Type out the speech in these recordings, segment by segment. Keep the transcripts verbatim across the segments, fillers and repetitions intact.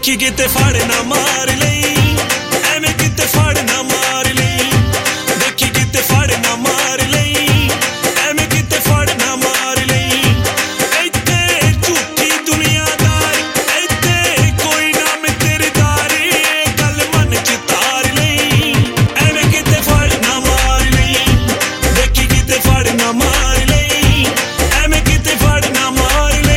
देखी किते फड़ ना मार लई एवें किते फड़ ना मार लई देखी किते फड़ ना मार लई एवें किते फड़ ना मार लई इत्थे झूठी दुनियादारी इत्थे कोई ना मैं तेरी दारी गल मन च तार लई एवें किते फड़ ना मार लई देखी किते फड़ ना मार लई एवें किते फड़ ना मार लई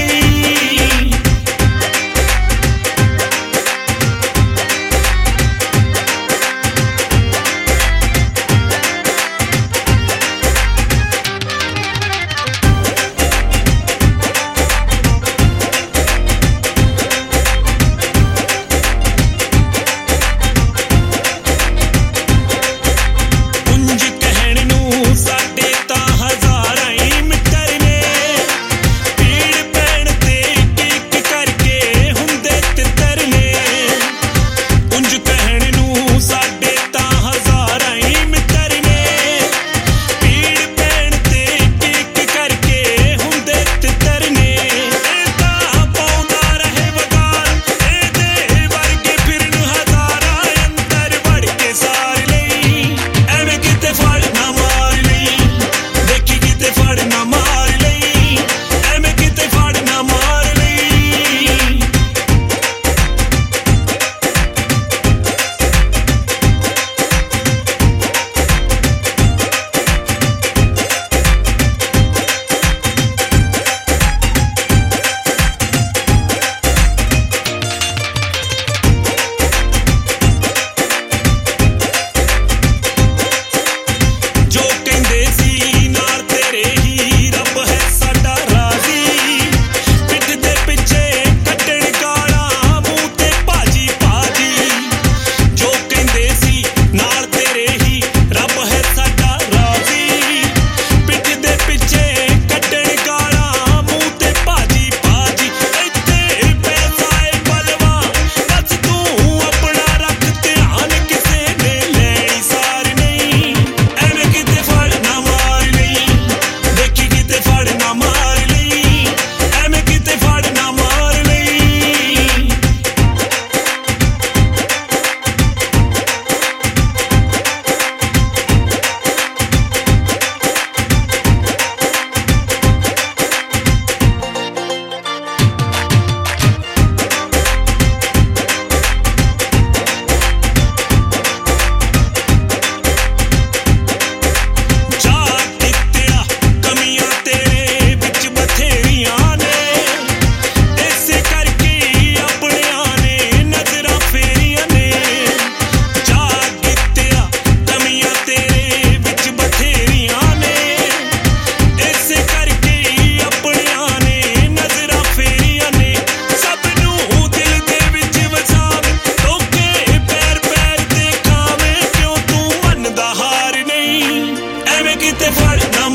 किते फड़ ना